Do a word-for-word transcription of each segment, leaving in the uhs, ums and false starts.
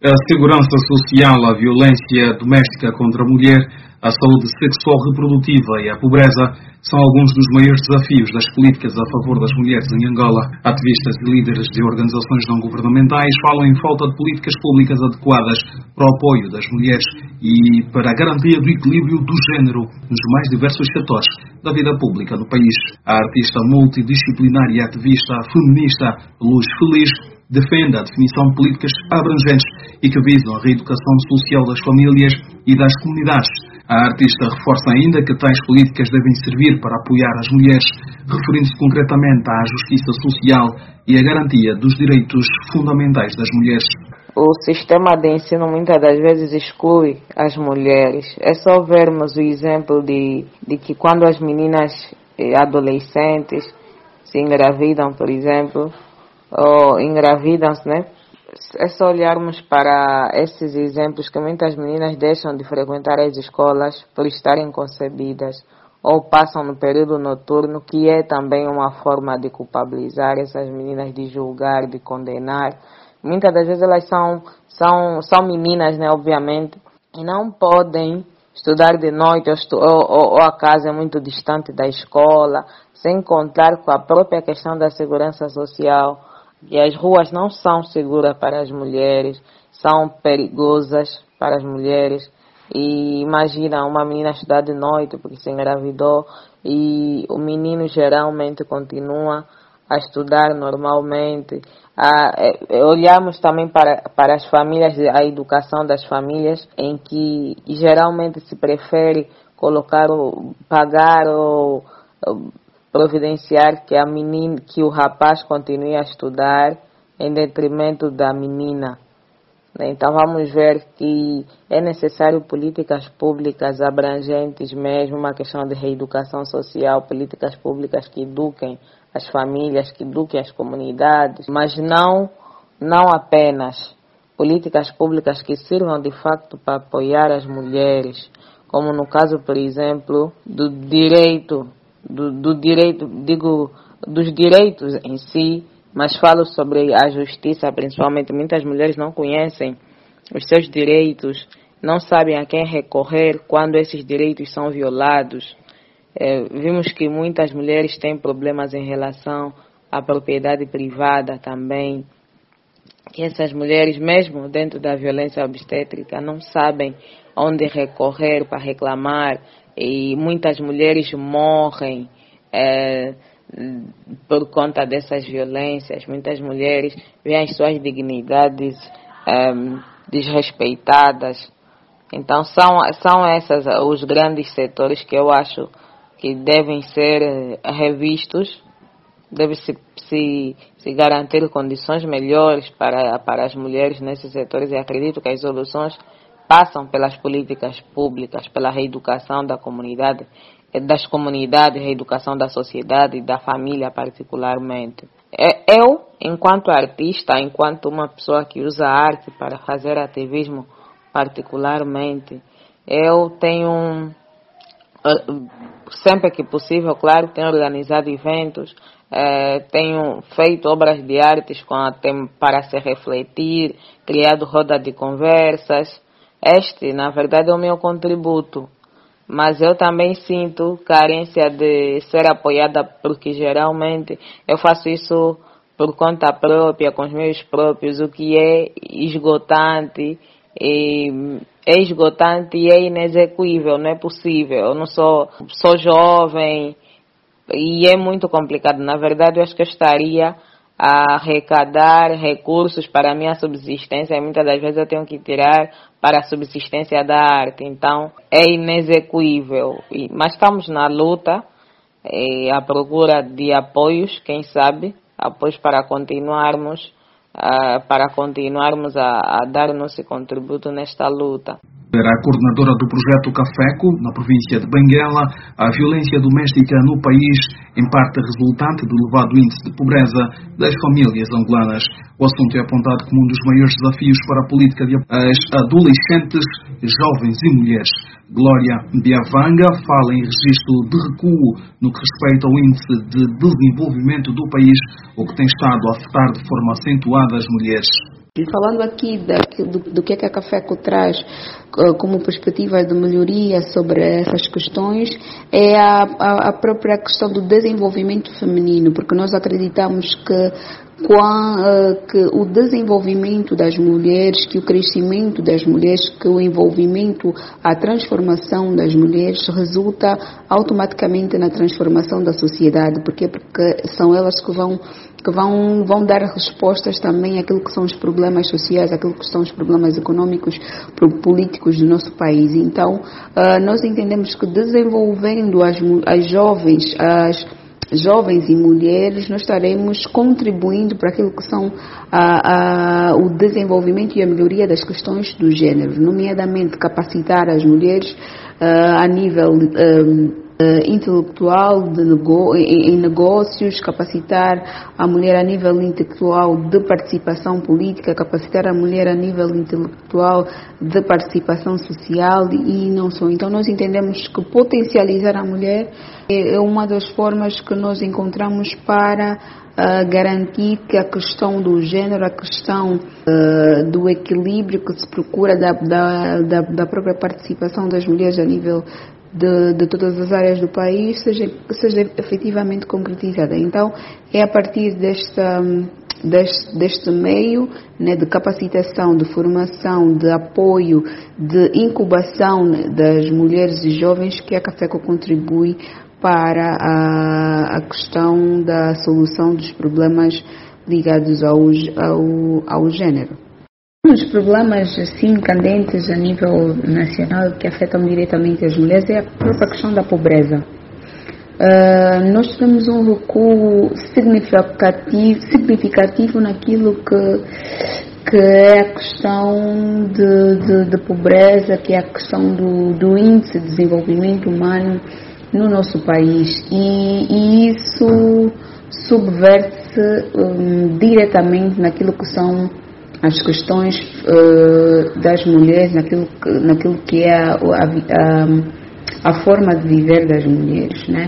A segurança social, a violência doméstica contra a mulher, a saúde sexual reprodutiva e a pobreza são alguns dos maiores desafios das políticas a favor das mulheres em Angola. Ativistas e líderes de organizações não governamentais falam em falta de políticas públicas adequadas para o apoio das mulheres e para a garantia do equilíbrio do género nos mais diversos setores da vida pública no país. A artista multidisciplinar e ativista feminista Luz Feliz defende a definição de políticas abrangentes e que visam a reeducação social das famílias e das comunidades. A artista reforça ainda que tais políticas devem servir para apoiar as mulheres, referindo-se concretamente à justiça social e à garantia dos direitos fundamentais das mulheres. O sistema de ensino muitas das vezes exclui as mulheres. É só vermos o exemplo de, de que quando as meninas adolescentes se engravidam, por exemplo, ou engravidam-se, né? É só olharmos para esses exemplos que muitas meninas deixam de frequentar as escolas por estarem concebidas ou passam no período noturno, que é também uma forma de culpabilizar essas meninas, de julgar, de condenar. Muitas das vezes elas são, são, são meninas, né, obviamente, e não podem estudar de noite ou, ou, ou a casa é muito distante da escola, sem contar com a própria questão da segurança social. E as ruas não são seguras para as mulheres, são perigosas para as mulheres. E imagina uma menina estudar de noite porque se engravidou e o menino geralmente continua a estudar normalmente. Ah, é, olhamos também para, para as famílias, a educação das famílias, em que geralmente se prefere colocar, o, pagar ou providenciar que a menina, que o rapaz continue a estudar em detrimento da menina. Então vamos ver que é necessário políticas públicas abrangentes mesmo, uma questão de reeducação social, políticas públicas que eduquem as famílias, que eduquem as comunidades, mas não, não apenas políticas públicas que sirvam de facto para apoiar as mulheres, como no caso, por exemplo, do direito Do, do direito, digo, dos direitos em si, mas falo sobre a justiça, principalmente. Muitas mulheres não conhecem os seus direitos, não sabem a quem recorrer quando esses direitos são violados. É, vimos que muitas mulheres têm problemas em relação à propriedade privada também, que essas mulheres, mesmo dentro da violência obstétrica, não sabem onde recorrer para reclamar. E muitas mulheres morrem é, por conta dessas violências. Muitas mulheres veem as suas dignidades é, desrespeitadas. Então são, são esses os grandes setores que eu acho que devem ser revistos. Deve-se se, se garantir condições melhores para, para as mulheres nesses setores, e acredito que as soluções passam pelas políticas públicas, pela reeducação da comunidade, das comunidades, reeducação da sociedade e da família particularmente. Eu, enquanto artista, enquanto uma pessoa que usa a arte para fazer ativismo particularmente, eu tenho, sempre que possível, claro, tenho organizado eventos, eh, tenho feito obras de artes com a, para se refletir, criado rodas de conversas. Este, na verdade, é o meu contributo, mas eu também sinto carência de ser apoiada, porque geralmente eu faço isso por conta própria, com os meus próprios, o que é esgotante, e é esgotante e é inexequível, não é possível. Eu não sou, sou jovem e é muito complicado. Na verdade, eu acho que eu estaria a arrecadar recursos para a minha subsistência, e muitas das vezes eu tenho que tirar para a subsistência da arte. Então é inexequível, mas estamos na luta, é, à procura de apoios, quem sabe, apoios para continuarmos, uh, para continuarmos a, a dar o nosso contributo nesta luta. Era a coordenadora do projeto Cafeco, na província de Benguela. A violência doméstica no país, em parte resultante do elevado índice de pobreza das famílias angolanas. O assunto é apontado como um dos maiores desafios para a política de as adolescentes, jovens e mulheres. Glória Biavanga fala em registro de recuo no que respeita ao índice de desenvolvimento do país, o que tem estado a afetar de forma acentuada as mulheres. E falando aqui da, do, do que é que a Cafeco traz uh, como perspectiva de melhoria sobre essas questões, é a, a, a própria questão do desenvolvimento feminino, porque nós acreditamos que, que o desenvolvimento das mulheres, que o crescimento das mulheres, que o envolvimento, a transformação das mulheres resulta automaticamente na transformação da sociedade, porque, porque são elas que vão que vão, vão dar respostas também àquilo que são os problemas sociais, àquilo que são os problemas econômicos, políticos do nosso país. Então, uh, nós entendemos que desenvolvendo as, as jovens, as jovens e mulheres, nós estaremos contribuindo para aquilo que são a, a, o desenvolvimento e a melhoria das questões do gênero, nomeadamente capacitar as mulheres uh, a nível um, intelectual de nego- em negócios, capacitar a mulher a nível intelectual de participação política, capacitar a mulher a nível intelectual de participação social e não só. Então nós entendemos que potencializar a mulher é uma das formas que nós encontramos para uh, garantir que a questão do gênero, a questão uh, do equilíbrio que se procura da, da, da, da própria participação das mulheres a nível De, de todas as áreas do país seja, seja efetivamente concretizada. Então, é a partir desta, deste, deste meio, né, de capacitação, de formação, de apoio, de incubação das mulheres e jovens que a Cafeco contribui para a, a questão da solução dos problemas ligados ao, ao, ao gênero. Um dos problemas assim candentes a nível nacional que afetam diretamente as mulheres é a própria questão da pobreza. Uh, nós tivemos um recuo significativo, significativo naquilo que, que é a questão de, de, de pobreza, que é a questão do, do índice de desenvolvimento humano no nosso país. E, e isso subverte-se um, diretamente naquilo que são as questões uh, das mulheres, naquilo que, naquilo que é a, a, a forma de viver das mulheres, né?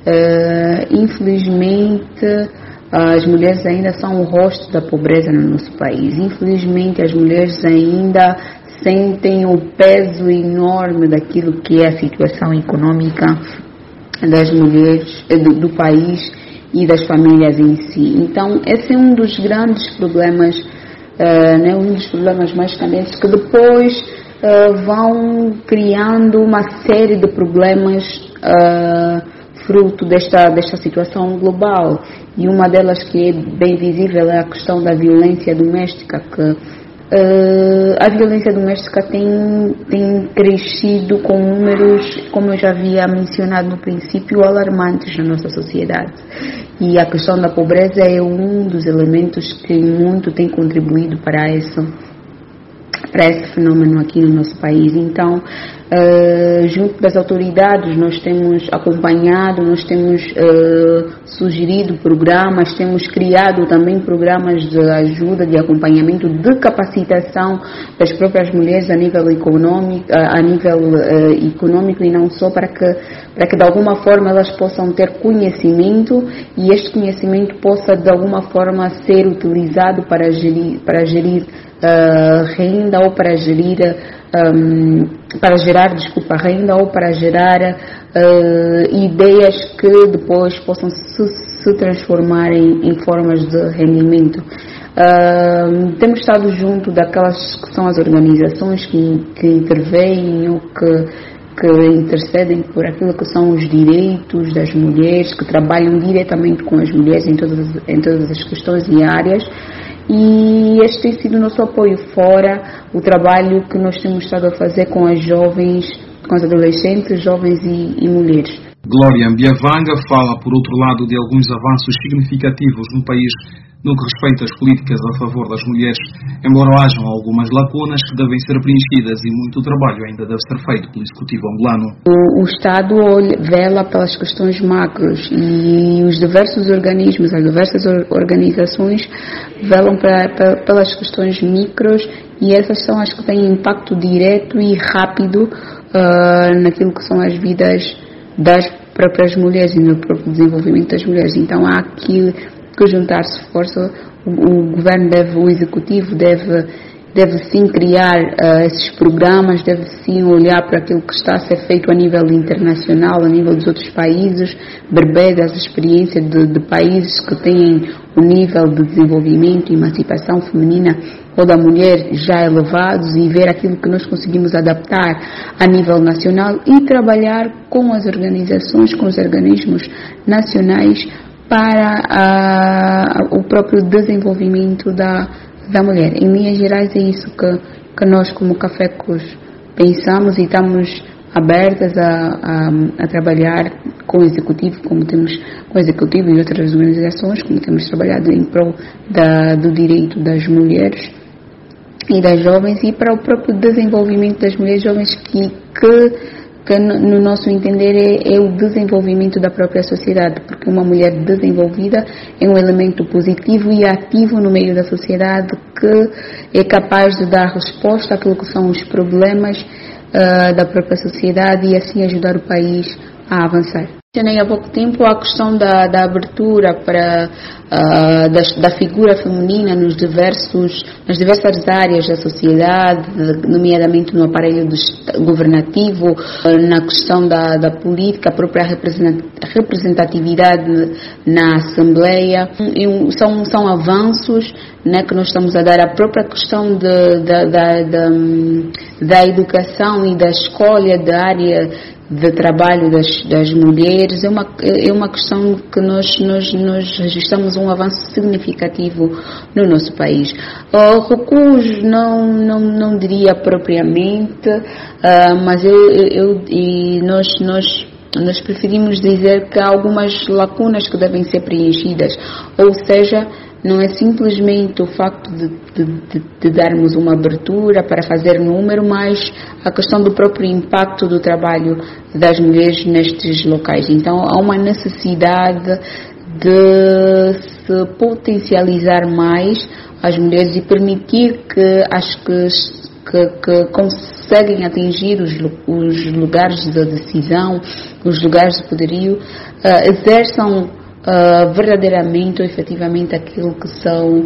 Uh, infelizmente, as mulheres ainda são o rosto da pobreza no nosso país. Infelizmente, as mulheres ainda sentem o peso enorme daquilo que é a situação econômica das mulheres do, do país e das famílias em si. Então, esse é um dos grandes problemas. Uh, né, um dos problemas mais candentes que depois uh, vão criando uma série de problemas uh, fruto desta, desta situação global, e uma delas que é bem visível é a questão da violência doméstica, que uh, a violência doméstica tem, tem crescido com números, como eu já havia mencionado no princípio, alarmantes na nossa sociedade. E a questão da pobreza é um dos elementos que muito tem contribuído para esse, para esse fenômeno aqui no nosso país. Então, uh, junto das autoridades, nós temos acompanhado, nós temos uh, sugerido programas, temos criado também programas de ajuda, de acompanhamento, de capacitação das próprias mulheres a nível econômico, a nível uh, econômico e não só, para que para que de alguma forma elas possam ter conhecimento e este conhecimento possa de alguma forma ser utilizado para gerir, para gerir uh, renda ou para gerir um, para gerar, desculpa, renda ou para gerar uh, ideias que depois possam se, se transformar em, em formas de rendimento. Uh, temos estado junto daquelas que são as organizações que, que intervêm ou que que intercedem por aquilo que são os direitos das mulheres, que trabalham diretamente com as mulheres em todas, em todas as questões e áreas, e este tem sido o nosso apoio, fora o trabalho que nós temos estado a fazer com as jovens, com as adolescentes, jovens e, e mulheres. Glória Mbiavanga fala, por outro lado, de alguns avanços significativos no país no que respeita às políticas a favor das mulheres, embora hajam algumas lacunas que devem ser preenchidas e muito trabalho ainda deve ser feito pelo Executivo angolano. O, o Estado vela pelas questões macros e os diversos organismos, as diversas organizações velam pra, pra, pelas questões micros, e essas são as que têm impacto direto e rápido uh, naquilo que são as vidas das próprias mulheres e no próprio desenvolvimento das mulheres. Então há aqui que juntar-se força. O, o governo deve, o executivo deve, deve sim criar uh, esses programas, deve sim olhar para aquilo que está a ser feito a nível internacional, a nível dos outros países, beber das experiências de, de países que têm o nível de desenvolvimento e emancipação feminina ou da mulher já elevados e ver aquilo que nós conseguimos adaptar a nível nacional e trabalhar com as organizações, com os organismos nacionais para a, o próprio desenvolvimento da, da mulher. Em linhas gerais é isso que, que nós como Cafecos pensamos e estamos abertas a, a, a trabalhar com o executivo, como temos com o executivo e outras organizações, como temos trabalhado em prol da, do direito das mulheres e das jovens e para o próprio desenvolvimento das mulheres jovens que, que, que no nosso entender é, é o desenvolvimento da própria sociedade, porque uma mulher desenvolvida é um elemento positivo e ativo no meio da sociedade que é capaz de dar resposta àquilo que são os problemas uh, da própria sociedade e assim ajudar o país a avançar. Mencionei há pouco tempo a questão da, da abertura para, uh, da, da figura feminina nos diversos, nas diversas áreas da sociedade, nomeadamente no aparelho do, governativo, uh, na questão da, da política, a própria representatividade na Assembleia. E são, são avanços, né, que nós estamos a dar. A própria questão de, da, da, da, da educação e da escolha da área de trabalho das, das mulheres é uma, é uma questão que nós, nós, nós registramos um avanço significativo no nosso país. Uh, recuos não, não, não diria propriamente, uh, mas eu, eu, e nós, nós, nós preferimos dizer que há algumas lacunas que devem ser preenchidas, ou seja, não é simplesmente o facto de, de, de, de darmos uma abertura para fazer número, mas a questão do próprio impacto do trabalho das mulheres nestes locais. Então, há uma necessidade de se potencializar mais as mulheres e permitir que as que, que, que conseguem atingir os, os lugares de decisão, os lugares de poderio, uh, exerçam Uh, verdadeiramente ou efetivamente aquilo que são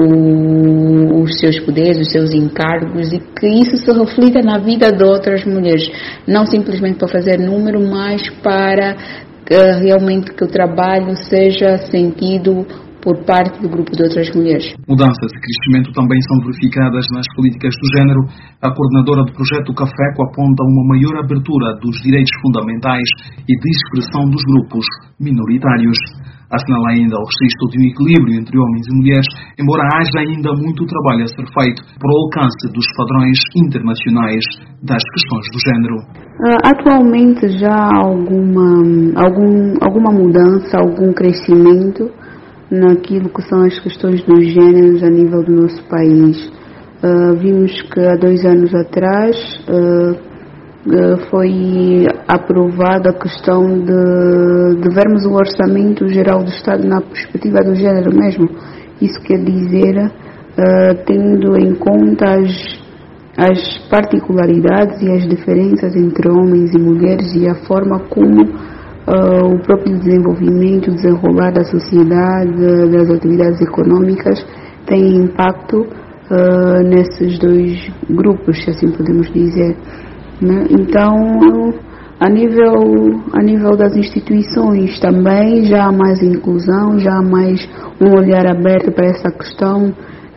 o, os seus poderes, os seus encargos e que isso se reflita na vida de outras mulheres, não simplesmente para fazer número, mas para uh, realmente que o trabalho seja sentido por parte do grupo de outras mulheres. Mudanças e crescimento também são verificadas nas políticas do género. A coordenadora do projeto Cafeco aponta uma maior abertura dos direitos fundamentais e de expressão dos grupos minoritários. Assinala ainda o registro de um equilíbrio entre homens e mulheres, embora haja ainda muito trabalho a ser feito para o alcance dos padrões internacionais das questões do género. Atualmente já há alguma, algum, alguma mudança, algum crescimento naquilo que são as questões dos géneros a nível do nosso país. Uh, vimos que há dois anos atrás uh, uh, foi aprovada a questão de, de vermos o orçamento geral do Estado na perspectiva do género mesmo. Isso quer dizer, uh, tendo em conta as, as particularidades e as diferenças entre homens e mulheres e a forma como Uh, o próprio desenvolvimento, o desenrolar da sociedade, das atividades econômicas tem impacto uh, nesses dois grupos, se assim podemos dizer, né? Então, a nível, a nível das instituições também já há mais inclusão, já há mais um olhar aberto para essa questão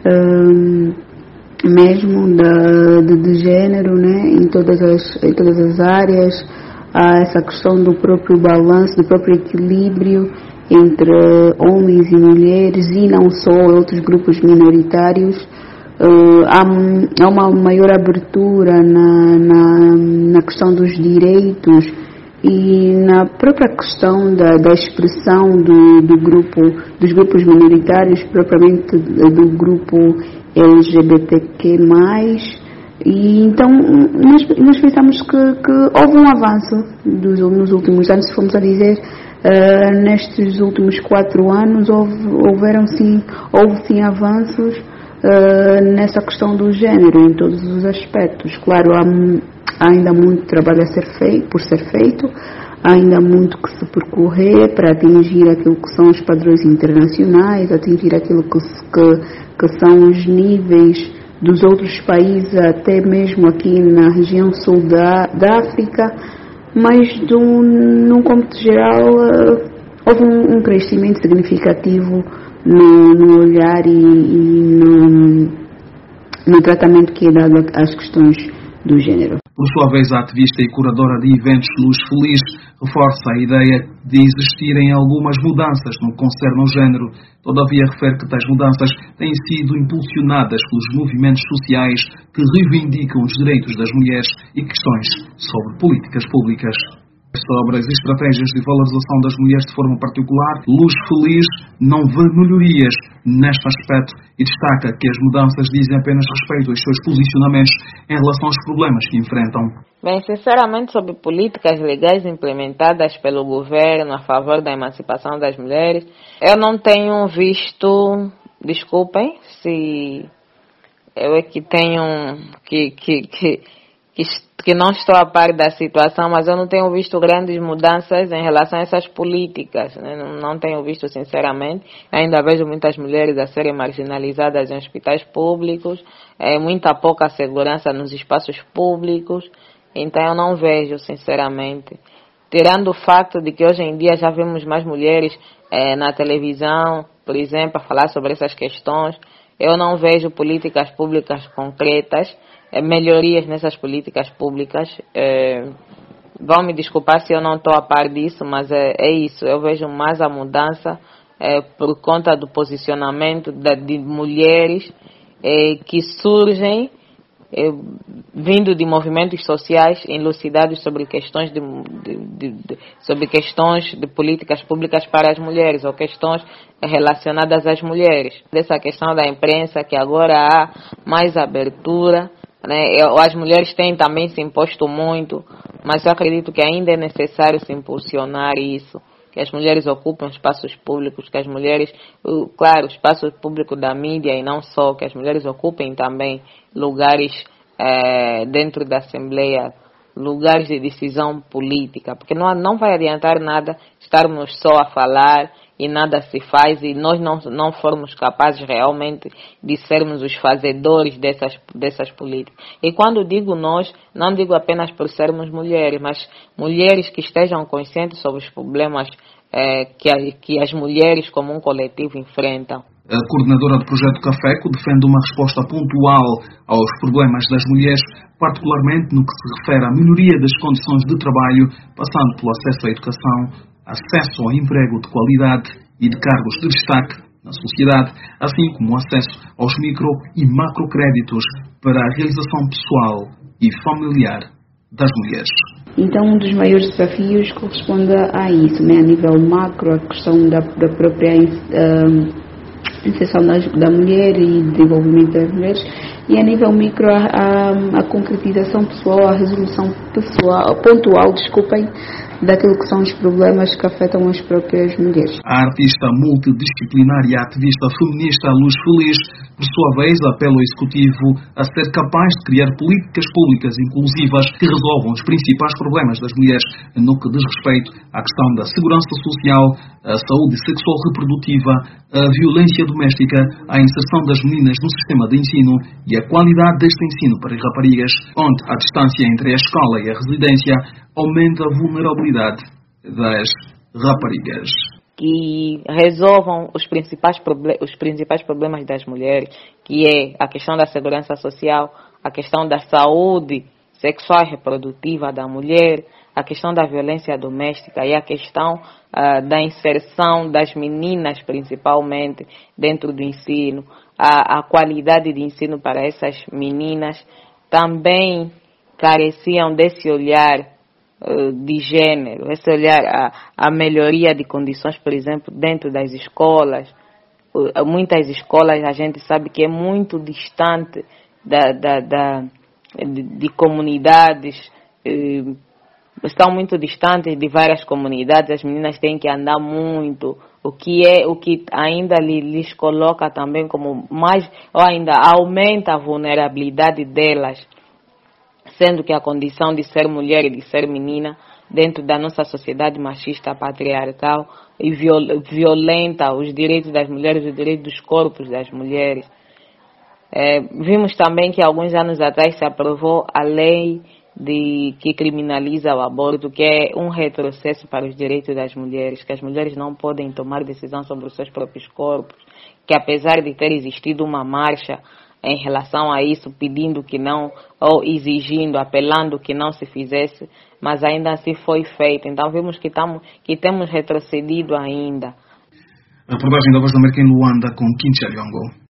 uh, mesmo de, de, de género, né? em, todas as, em todas as áreas. Há essa questão do próprio balanço, do próprio equilíbrio entre homens e mulheres e não só outros grupos minoritários. Uh, há, há uma maior abertura na, na, na questão dos direitos e na própria questão da, da expressão do, do grupo, dos grupos minoritários, propriamente do grupo L G B T Q mais. E então nós, nós pensamos que, que houve um avanço dos, nos últimos anos, se formos a dizer, uh, nestes últimos quatro anos houve, houveram sim, houve sim avanços uh, nessa questão do género, em todos os aspectos. Claro, há, há ainda muito trabalho a ser feito, por ser feito, há ainda muito que se percorrer para atingir aquilo que são os padrões internacionais, atingir aquilo que, que, que são os níveis dos outros países, até mesmo aqui na região sul da, da África, mas do, num cômputo geral houve um, um crescimento significativo no, no olhar e, e no, no tratamento que é dado às questões do género. Por sua vez, a ativista e curadora de eventos Luz Feliz reforça a ideia de existirem algumas mudanças no que concerne ao género. Todavia, refere que tais mudanças têm sido impulsionadas pelos movimentos sociais que reivindicam os direitos das mulheres e questões sobre políticas públicas. Sobre as estratégias de valorização das mulheres de forma particular, Luz Feliz não vê melhorias neste aspecto e destaca que as mudanças dizem apenas respeito aos seus posicionamentos em relação aos problemas que enfrentam. Bem, sinceramente, sobre políticas legais implementadas pelo governo a favor da emancipação das mulheres, eu não tenho visto, desculpem se eu é que tenho que, que, que, que que não estou a par da situação, mas eu não tenho visto grandes mudanças em relação a essas políticas, né? não, não tenho visto, sinceramente. Ainda vejo muitas mulheres a serem marginalizadas em hospitais públicos, é, muita pouca segurança nos espaços públicos, então eu não vejo, sinceramente. Tirando o fato de que hoje em dia já vemos mais mulheres é, na televisão, por exemplo, a falar sobre essas questões, eu não vejo políticas públicas concretas, melhorias nessas políticas públicas. É, vão me desculpar se eu não estou a par disso, mas é, é isso. Eu vejo mais a mudança é, por conta do posicionamento de, de mulheres é, que surgem é, vindo de movimentos sociais elucidados sobre questões de, de, de, de, sobre questões de políticas públicas para as mulheres ou questões relacionadas às mulheres. Dessa questão da imprensa, que agora há mais abertura, né? As mulheres têm também se imposto muito, mas eu acredito que ainda é necessário se impulsionar isso, que as mulheres ocupem espaços públicos, que as mulheres, claro, o espaço público da mídia e não só, que as mulheres ocupem também lugares é, dentro da Assembleia, lugares de decisão política, porque não, não vai adiantar nada estarmos só a falar e nada se faz e nós não, não formos capazes realmente de sermos os fazedores dessas, dessas políticas. E quando digo nós, não digo apenas por sermos mulheres, mas mulheres que estejam conscientes sobre os problemas é, que, a, que as mulheres como um coletivo enfrentam. A coordenadora do projeto Cafeco defende uma resposta pontual aos problemas das mulheres, particularmente no que se refere à melhoria das condições de trabalho, passando pelo acesso à educação, acesso ao emprego de qualidade e de cargos de destaque na sociedade, assim como acesso aos micro e macrocréditos para a realização pessoal e familiar das mulheres. Então, um dos maiores desafios corresponde a isso, né? A nível macro, a questão da, da própria uh, inserção da, da mulher e desenvolvimento das mulheres, e a nível micro, a, a, a concretização pessoal, a resolução pessoal, pontual, desculpem, daquilo que são os problemas que afetam as próprias mulheres. A artista multidisciplinar e ativista feminista Luz Feliz, por sua vez, apela ao Executivo a ser capaz de criar políticas públicas inclusivas que resolvam os principais problemas das mulheres no que diz respeito à questão da segurança social, a saúde sexual reprodutiva, a violência doméstica, a inserção das meninas no sistema de ensino e a qualidade deste ensino para as raparigas, onde a distância entre a escola e a residência aumenta a vulnerabilidade das raparigas. Que resolvam os principais, os principais problemas das mulheres, que é a questão da segurança social, a questão da saúde sexual e reprodutiva da mulher, a questão da violência doméstica e a questão uh, da inserção das meninas, principalmente, dentro do ensino, a, a qualidade de ensino para essas meninas. Também careciam desse olhar de gênero, esse olhar a, a melhoria de condições, por exemplo, dentro das escolas. Muitas escolas a gente sabe que é muito distante da, da, da, de, de comunidades, eh, estão muito distantes de várias comunidades, as meninas têm que andar muito, o que é o que ainda lhes coloca também como mais, ou ainda aumenta a vulnerabilidade delas, sendo que a condição de ser mulher e de ser menina dentro da nossa sociedade machista patriarcal e violenta os direitos das mulheres, os direitos dos corpos das mulheres. É, vimos também que alguns anos atrás se aprovou a lei de, que criminaliza o aborto, que é um retrocesso para os direitos das mulheres, que as mulheres não podem tomar decisão sobre os seus próprios corpos, que apesar de ter existido uma marcha em relação a isso, pedindo que não, ou exigindo, apelando que não se fizesse, mas ainda assim foi feito. Então vimos que, tamo, que temos retrocedido ainda. A reportagem da Voz da América em Luanda com Kincha Liongo.